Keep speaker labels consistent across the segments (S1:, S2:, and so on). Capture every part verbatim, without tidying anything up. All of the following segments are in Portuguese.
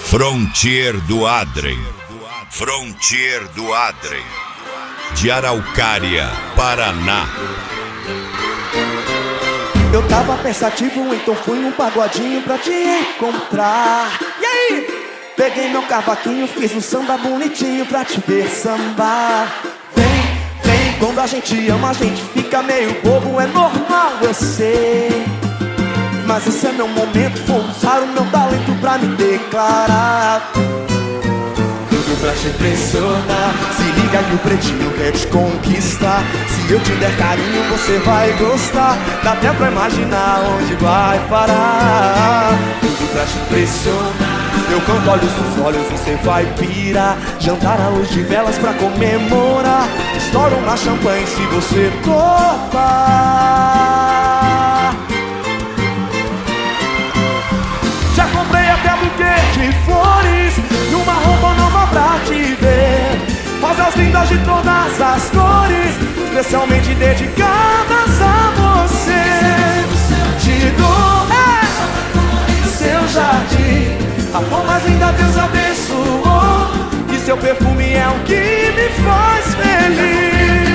S1: Frontier do Adrem, Frontier do Adrem, de Araucária, Paraná.
S2: Eu tava pensativo, então fui num pagodinho pra te encontrar. E aí? Peguei meu cavaquinho, fiz um samba bonitinho pra te ver sambar. Vem, vem, quando a gente ama a gente fica meio bobo, é normal, eu sei. Mas esse é meu momento, vou usar o meu talento pra me declarar. Tudo pra te impressionar, se liga que o pretinho quer te conquistar. Se eu te der carinho você vai gostar, dá até pra imaginar onde vai parar. Tudo pra te impressionar, eu canto olhos nos olhos, você vai pirar. Jantar à luz de velas pra comemorar, estoura uma champanhe se você topar. Já comprei até buquê de flores, numa roupa nova pra te ver. Rosas lindas de todas as cores, especialmente dedicadas a você. Te dou, é, seu jardim, a flor mais linda Deus abençoou, e seu perfume é o que me faz feliz.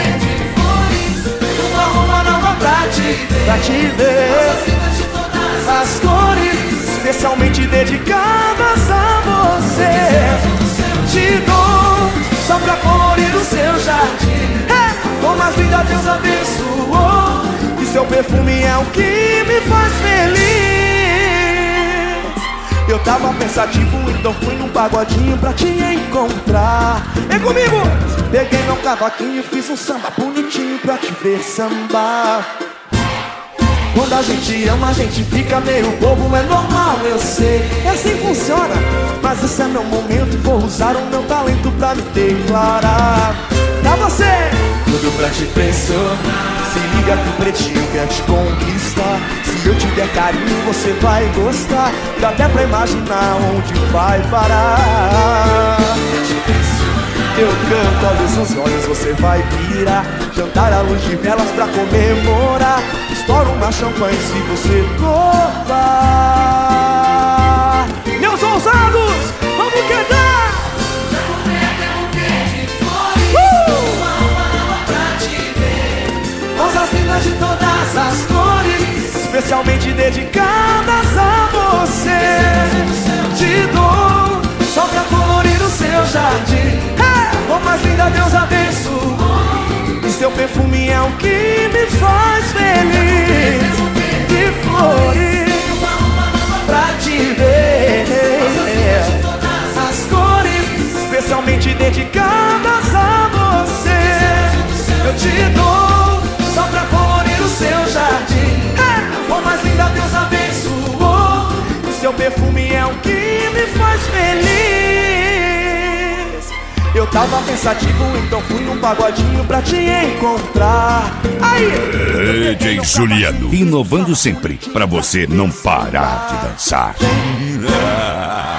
S2: Uma roupa nova pra te ver, pra te ver. Rosas lindas de todas as cores, especialmente dedicadas a você. Te dou só pra colorir o seu jardim, é, como a vida Deus abençoou, e seu perfume é o que me faz feliz. Eu tava pensativo, então fui num pagodinho pra te encontrar. Vem comigo! Peguei meu cavaquinho e fiz um samba bonitinho pra te ver sambar. Quando a gente ama, a gente fica meio bobo, é normal, eu sei. É assim que funciona, mas esse é meu momento, vou usar o meu talento pra me declarar. Pra você, tudo pra te impressionar, se liga que o pretinho quer te conquistar. Se eu te der carinho, você vai gostar, dá até pra imaginar onde vai parar. Eu canto olhos nos olhos, você vai pirar. Jantar à luz de velas pra comemorar, estoura uma champanhe se você topar. Meus ousados, vamos cantar! Já comprei até um buquê de flores, uh! Uma roupa nova pra te ver. Rosas lindas de todas as cores, especialmente dedicadas a você. Te dou só pra colorir o seu jardim, oh, mais linda Deus abençoou, e seu perfume é o que me faz feliz. De flores, pra te ver, as cores, especialmente dedicadas a você. Eu te dou só pra colorir o seu jardim, oh, mais linda Deus abençoou, e seu perfume é o que me faz feliz. Eu tava pensativo, então fui num pagodinho pra te encontrar. Aí,
S1: D J Juliano, inovando sempre, pra você não parar de dançar.